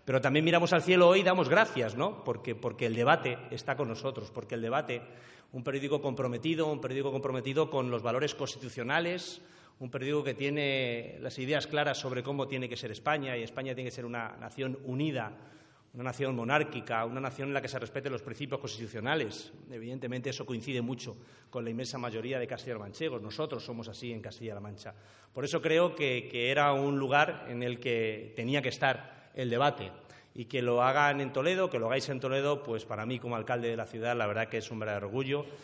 Pero también miramos al cielo hoy y damos gracias, ¿no? Porque el debate está con nosotros, porque el debate, un periódico comprometido con los valores constitucionales, un periódico que tiene las ideas claras sobre cómo tiene que ser España, y España tiene que ser una nación unida, una nación monárquica, una nación en la que se respeten los principios constitucionales. Evidentemente eso coincide mucho con la inmensa mayoría de castellanomanchegos. Nosotros somos así en Castilla-La Mancha. Por eso creo que era un lugar en el que tenía que estar el debate. Y que lo hagan en Toledo, que lo hagáis en Toledo, pues para mí como alcalde de la ciudad la verdad que es un verdadero orgullo